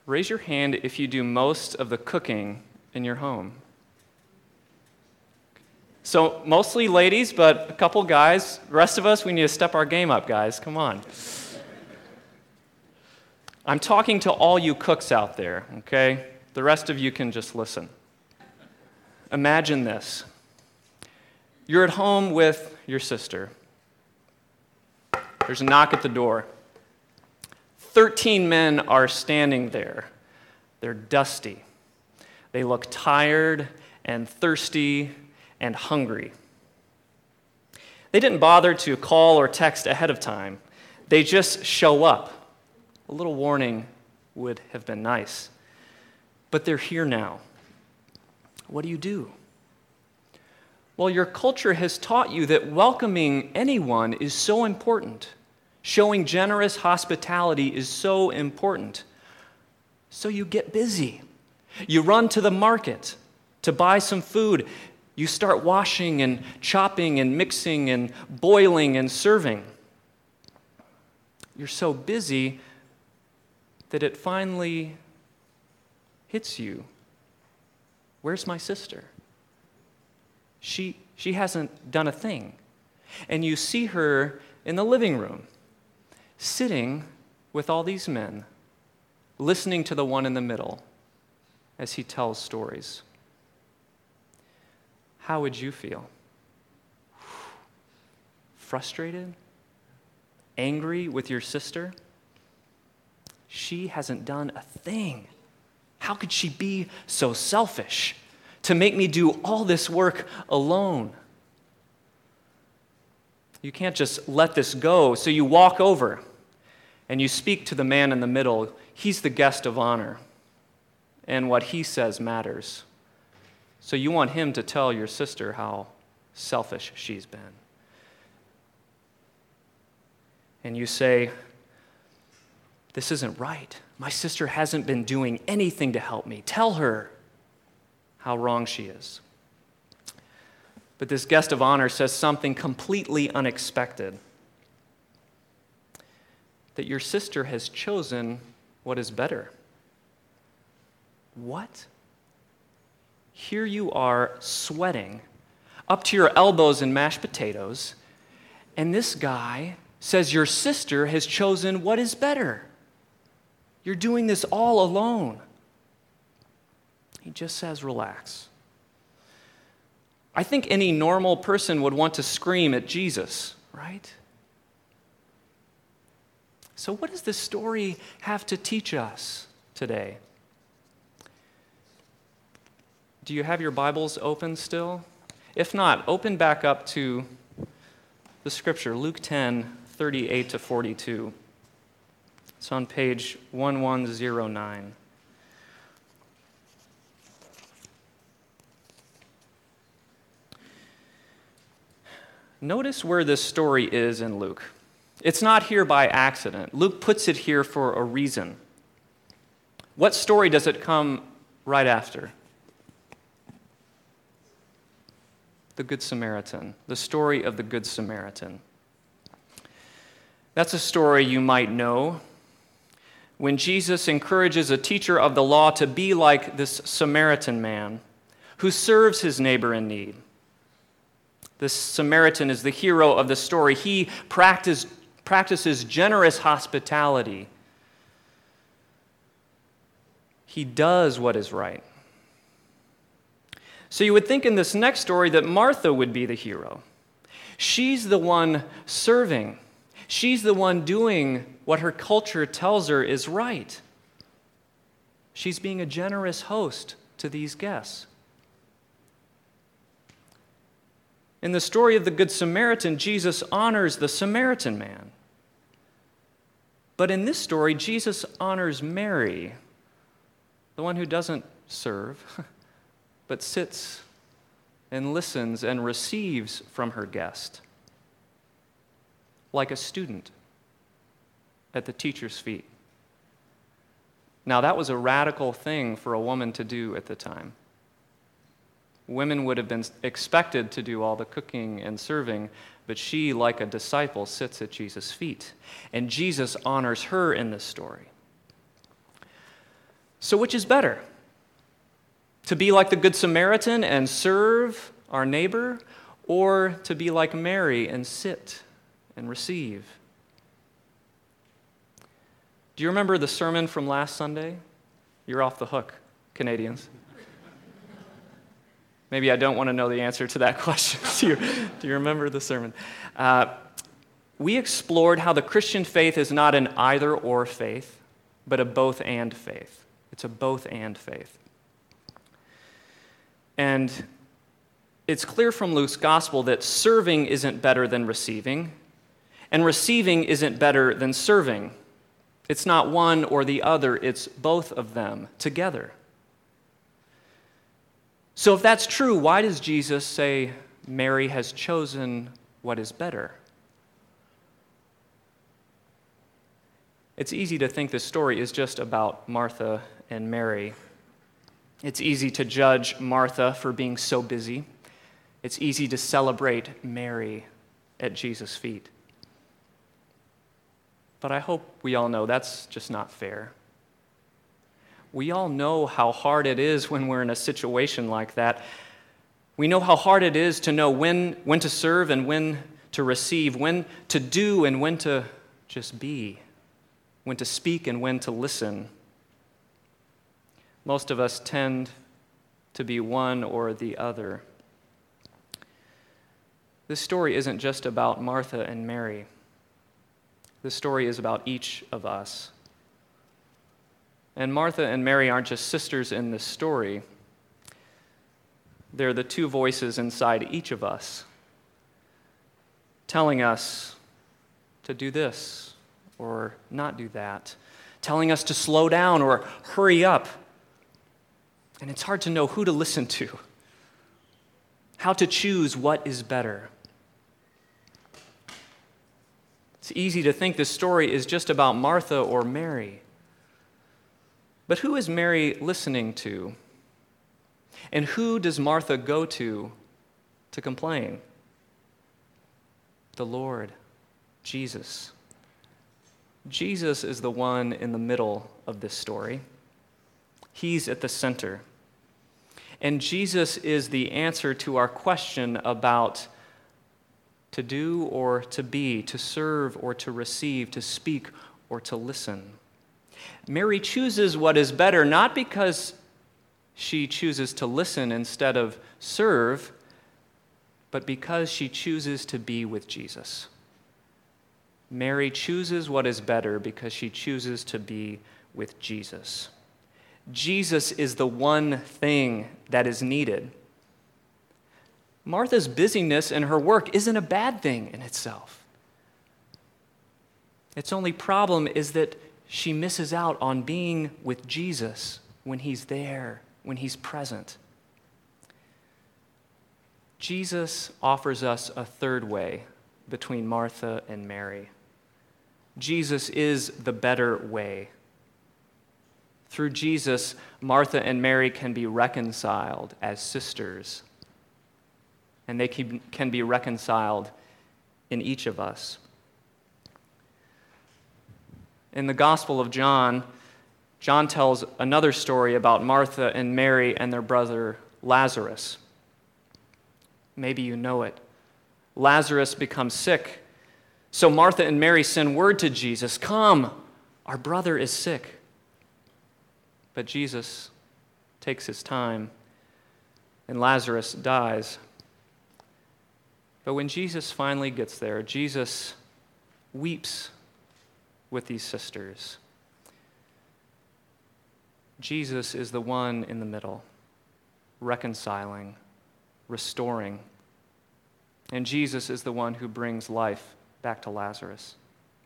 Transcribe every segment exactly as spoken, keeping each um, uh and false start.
Raise your hand if you do most of the cooking in your home. So mostly ladies, but a couple guys. The rest of us, we need to step our game up, guys. Come on. I'm talking to all you cooks out there, okay? The rest of you can just listen. Imagine this. You're at home with your sister. There's a knock at the door. Thirteen men are standing there. They're dusty. They look tired and thirsty and hungry. They didn't bother to call or text ahead of time. They just show up. A little warning would have been nice. But they're here now. What do you do? Well, your culture has taught you that welcoming anyone is so important. Showing generous hospitality is so important. So you get busy. You run to the market to buy some food. You start washing and chopping and mixing and boiling and serving. You're so busy that it finally hits you. Where's my sister? She, she hasn't done a thing. And you see her in the living room, sitting with all these men, listening to the one in the middle as he tells stories. How would you feel? Frustrated? Angry with your sister? She hasn't done a thing. How could she be so selfish to make me do all this work alone? You can't just let this go, so you walk over and you speak to the man in the middle. He's the guest of honor, and what he says matters. So you want him to tell your sister how selfish she's been. And you say, this isn't right. My sister hasn't been doing anything to help me. Tell her how wrong she is. But this guest of honor says something completely unexpected. That your sister has chosen what is better. What? Here you are sweating up to your elbows in mashed potatoes, and this guy says your sister has chosen what is better. You're doing this all alone. He just says, relax. I think any normal person would want to scream at Jesus, right? So what does this story have to teach us today? Do you have your Bibles open still? If not, open back up to the scripture, Luke ten, thirty-eight to forty-two. It's on page eleven oh nine. Notice where this story is in Luke. It's not here by accident. Luke puts it here for a reason. What story does it come right after? The Good Samaritan, the story of the Good Samaritan. That's a story you might know. When Jesus encourages a teacher of the law to be like this Samaritan man who serves his neighbor in need. This Samaritan is the hero of the story. He practice, practices generous hospitality. He does what is right. So you would think in this next story that Martha would be the hero. She's the one serving. She's the one doing what her culture tells her is right. She's being a generous host to these guests. In the story of the Good Samaritan, Jesus honors the Samaritan man. But in this story, Jesus honors Mary, the one who doesn't serve, but sits and listens and receives from her guest, like a student at the teacher's feet. Now, that was a radical thing for a woman to do at the time. Women would have been expected to do all the cooking and serving, but she, like a disciple, sits at Jesus' feet. And Jesus honors her in this story. So which is better? To be like the Good Samaritan and serve our neighbor, or to be like Mary and sit and receive? Do you remember the sermon from last Sunday? You're off the hook, Canadians. Maybe I don't want to know the answer to that question. do, you, do you remember the sermon? Uh, we explored how the Christian faith is not an either-or faith, but a both-and faith. It's a both-and faith. And it's clear from Luke's gospel that serving isn't better than receiving, and receiving isn't better than serving. It's not one or the other, it's both of them together. So if that's true, why does Jesus say Mary has chosen what is better? It's easy to think this story is just about Martha and Mary. It's easy to judge Martha for being so busy. It's easy to celebrate Mary at Jesus' feet. But I hope we all know that's just not fair. We all know how hard it is when we're in a situation like that. We know how hard it is to know when, when to serve and when to receive, when to do and when to just be, when to speak and when to listen. Most of us tend to be one or the other. This story isn't just about Martha and Mary. This story is about each of us. And Martha and Mary aren't just sisters in this story. They're the two voices inside each of us, telling us to do this or not do that, telling us to slow down or hurry up. And it's hard to know who to listen to, how to choose what is better. It's easy to think this story is just about Martha or Mary. But who is Mary listening to? And who does Martha go to to complain? The Lord, Jesus. Jesus is the one in the middle of this story. He's at the center. And Jesus is the answer to our question about to do or to be, to serve or to receive, to speak or to listen. Mary chooses what is better not because she chooses to listen instead of serve, but because she chooses to be with Jesus. Mary chooses what is better because she chooses to be with Jesus. Jesus is the one thing that is needed. Martha's busyness in her work isn't a bad thing in itself. Its only problem is that she misses out on being with Jesus when he's there, when he's present. Jesus offers us a third way between Martha and Mary. Jesus is the better way. Through Jesus, Martha and Mary can be reconciled as sisters, and they can, can be reconciled in each of us. In the Gospel of John, John tells another story about Martha and Mary and their brother Lazarus. Maybe you know it. Lazarus becomes sick. So Martha and Mary send word to Jesus, "Come, our brother is sick." But Jesus takes his time, and Lazarus dies. But when Jesus finally gets there, Jesus weeps with these sisters. Jesus is the one in the middle, reconciling, restoring. And Jesus is the one who brings life back to Lazarus.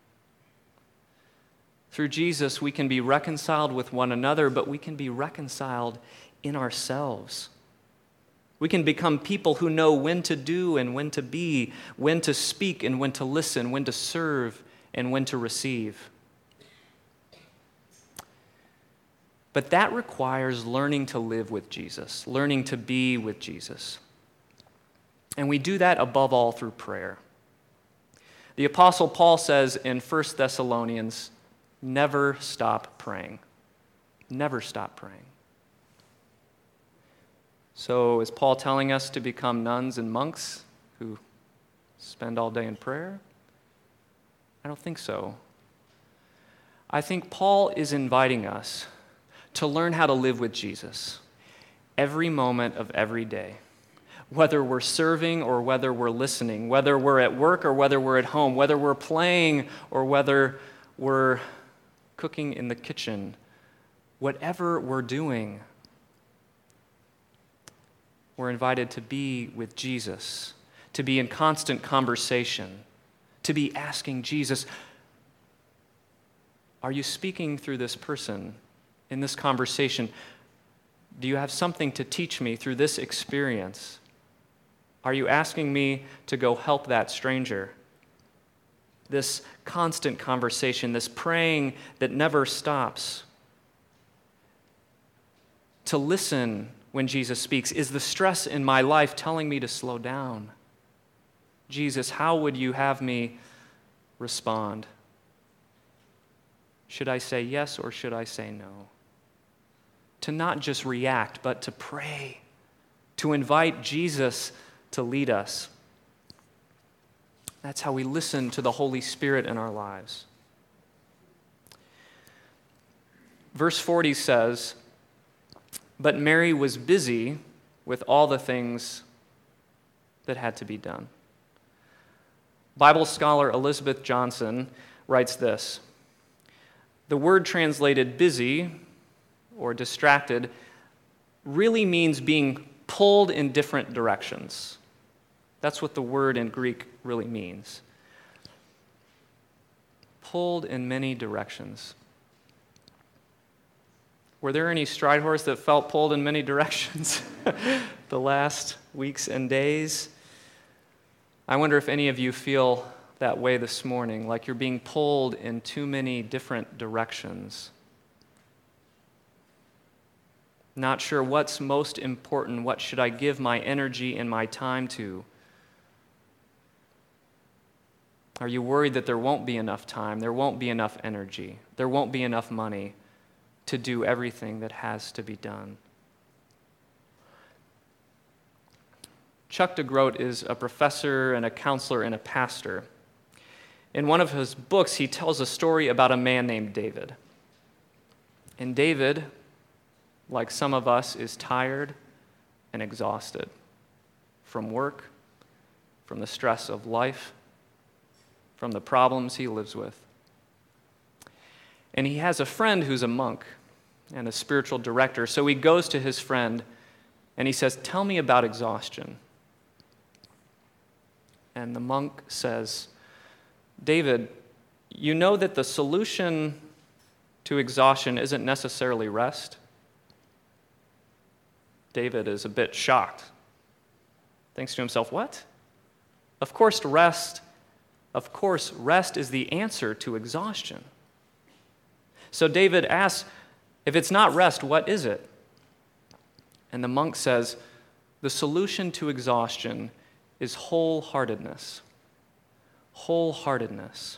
Through Jesus, we can be reconciled with one another, but we can be reconciled in ourselves. We can become people who know when to do and when to be, when to speak and when to listen, when to serve and when to receive. But that requires learning to live with Jesus, learning to be with Jesus. And we do that above all through prayer. The Apostle Paul says in First Thessalonians, never stop praying. Never stop praying. So is Paul telling us to become nuns and monks who spend all day in prayer? I don't think so. I think Paul is inviting us to learn how to live with Jesus every moment of every day, whether we're serving or whether we're listening, whether we're at work or whether we're at home, whether we're playing or whether we're cooking in the kitchen, whatever we're doing, we're invited to be with Jesus, to be in constant conversation, to be asking Jesus, are you speaking through this person in this conversation? Do you have something to teach me through this experience? Are you asking me to go help that stranger? This constant conversation, this praying that never stops. To listen when Jesus speaks. Is the stress in my life telling me to slow down? Jesus, how would you have me respond? Should I say yes or should I say no? To not just react, but to pray, to invite Jesus to lead us. That's how we listen to the Holy Spirit in our lives. Verse forty says, but Mary was busy with all the things that had to be done. Bible scholar Elizabeth Johnson writes this: the word translated busy or distracted really means being pulled in different directions. That's what the word in Greek really means. Pulled in many directions. Were there any stride horse that felt pulled in many directions the last weeks and days? I wonder if any of you feel that way this morning, like you're being pulled in too many different directions. Not sure what's most important, what should I give my energy and my time to? Are you worried that there won't be enough time, there won't be enough energy, there won't be enough money to do everything that has to be done? Chuck DeGroat is a professor and a counselor and a pastor. In one of his books, he tells a story about a man named David. And David, like some of us, is tired and exhausted from work, from the stress of life, from the problems he lives with. And he has a friend who's a monk and a spiritual director. So he goes to his friend and he says, tell me about exhaustion. And the monk says, David, you know that the solution to exhaustion isn't necessarily rest? David is a bit shocked. Thinks to himself, what? Of course, rest, of course, rest is the answer to exhaustion. So David asks, if it's not rest, what is it? And the monk says, the solution to exhaustion is wholeheartedness. Wholeheartedness.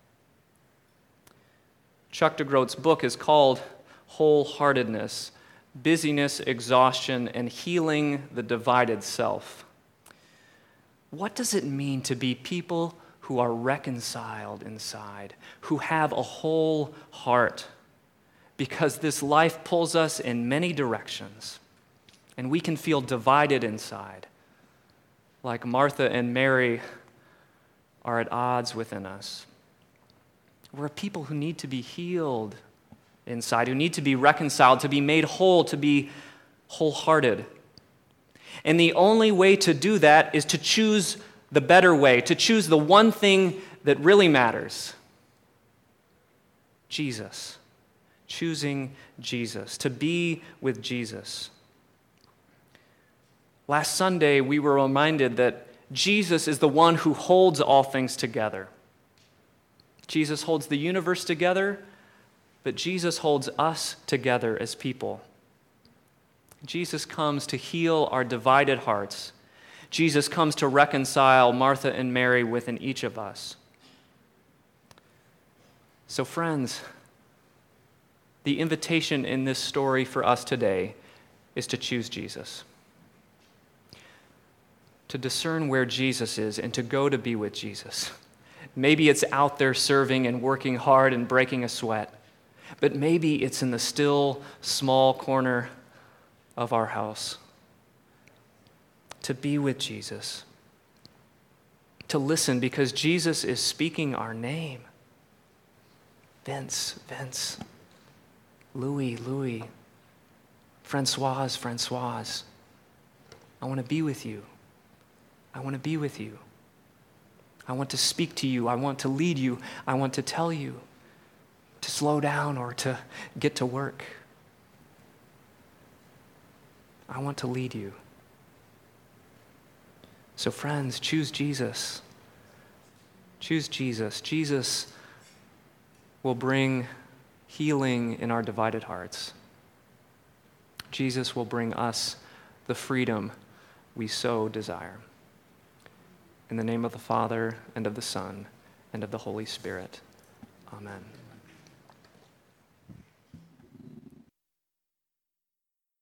Chuck DeGroat's book is called Wholeheartedness: Busyness, Exhaustion, and Healing the Divided Self. What does it mean to be people who are reconciled inside, who have a whole heart? Because this life pulls us in many directions, and we can feel divided inside, like Martha and Mary are at odds within us. We're people who need to be healed inside, who need to be reconciled, to be made whole, to be wholehearted. And the only way to do that is to choose the better way, to choose the one thing that really matters: Jesus. Choosing Jesus, to be with Jesus. Last Sunday, we were reminded that Jesus is the one who holds all things together. Jesus holds the universe together, but Jesus holds us together as people. Jesus comes to heal our divided hearts. Jesus comes to reconcile Martha and Mary within each of us. So friends, the invitation in this story for us today is to choose Jesus. To discern where Jesus is and to go to be with Jesus. Maybe it's out there serving and working hard and breaking a sweat, but maybe it's in the still, small corner of our house. To be with Jesus. To listen because Jesus is speaking our name. Vince, Vince. Louis, Louis. Francoise, Francoise. I want to be with you. I want to be with you. I want to speak to you. I want to lead you. I want to tell you to slow down or to get to work. I want to lead you. So friends, choose Jesus. Choose Jesus. Jesus will bring healing in our divided hearts. Jesus will bring us the freedom we so desire. In the name of the Father, and of the Son, and of the Holy Spirit. Amen.